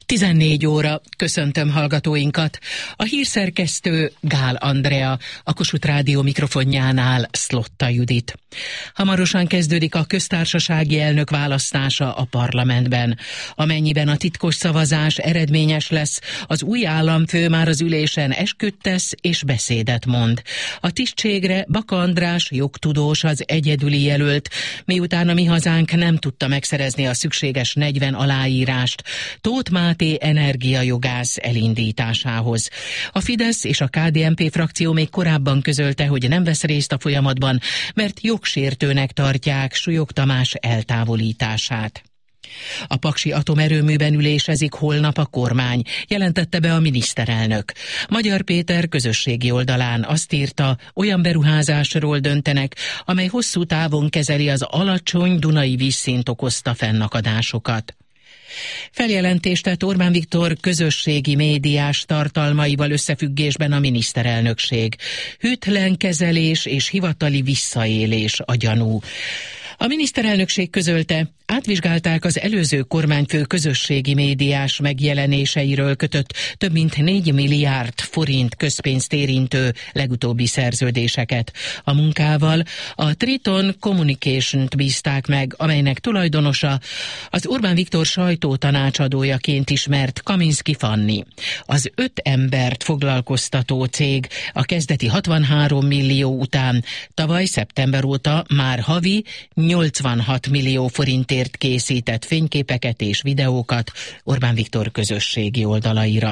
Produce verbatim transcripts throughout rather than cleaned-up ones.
tizennégy óra, köszöntöm hallgatóinkat. A hírszerkesztő Gál Andrea, a Kossuth Rádió mikrofonjánál Szlotta Judit. Hamarosan kezdődik a köztársasági elnök választása a parlamentben. Amennyiben a titkos szavazás eredményes lesz, az új államfő már az ülésen esküt tesz és beszédet mond. A tisztségre Baka András jogtudós az egyedüli jelölt, miután a Mi Hazánk nem tudta megszerezni a szükséges negyven aláírást Tóth Máté energiajogász elindításához. A Fidesz és a ká dé en pé frakció még korábban közölte, hogy nem vesz részt a folyamatban, mert jogsértőnek tartják Súlyog Tamás eltávolítását. A paksi atomerőműben ülésezik holnap a kormány, jelentette be a miniszterelnök. Magyar Péter közösségi oldalán azt írta, olyan beruházásról döntenek, amely hosszú távon kezeli az alacsony dunai vízszint okozta fennakadásokat. Feljelentést tett Orbán Viktor közösségi médiás tartalmaival összefüggésben a miniszterelnökség. Hűtlen kezelés és hivatali visszaélés a gyanú. A miniszterelnökség közölte, átvizsgálták az előző kormányfő közösségi médiás megjelenéseiről kötött több mint négy milliárd forint közpénzt érintő legutóbbi szerződéseket. A munkával a Triton Communication-t bízták meg, amelynek tulajdonosa az Orbán Viktor sajtótanácsadójaként ismert Kaminski Fanni. Az öt embert foglalkoztató cég a kezdeti hatvanhárom millió után tavaly szeptember óta már havi nyolcvanhat millió forintért készített fényképeket és videókat Orbán Viktor közösségi oldalaira.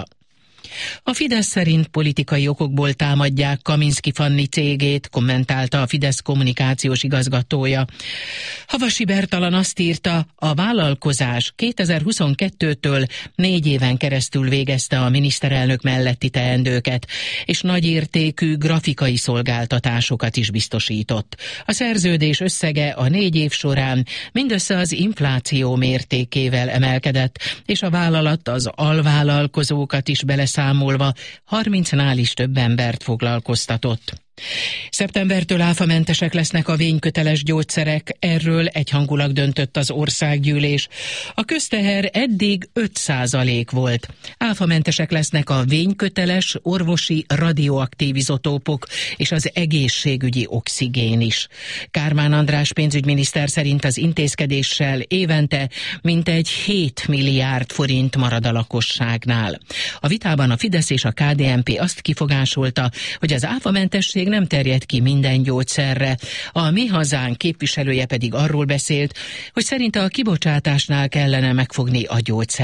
A Fidesz szerint politikai okokból támadják Kaminski Fanni cégét, kommentálta a Fidesz kommunikációs igazgatója. Havasi Bertalan azt írta, a vállalkozás kétezer-huszonkettőtől négy éven keresztül végezte a miniszterelnök melletti teendőket, és nagyértékű grafikai szolgáltatásokat is biztosított. A szerződés összege a négy év során mindössze az infláció mértékével emelkedett, és a vállalat az alvállalkozókat is beleszámolva harmincnál is több embert foglalkoztatott. Szeptembertől áfamentesek lesznek a vényköteles gyógyszerek, erről egyhangulag döntött az országgyűlés. A közteher eddig öt százalék volt. Áfamentesek lesznek a vényköteles, orvosi radioaktív izotópok és az egészségügyi oxigén is. Kármán András pénzügyminiszter szerint az intézkedéssel évente mintegy hét milliárd forint marad a lakosságnál. A vitában a Fidesz és a ká dé en pé azt kifogásolta, hogy az áfamentesség nem terjed ki minden gyógyszerre. A Mi Hazánk képviselője pedig arról beszélt, hogy szerinte a kibocsátásnál kellene megfogni a gyógyszer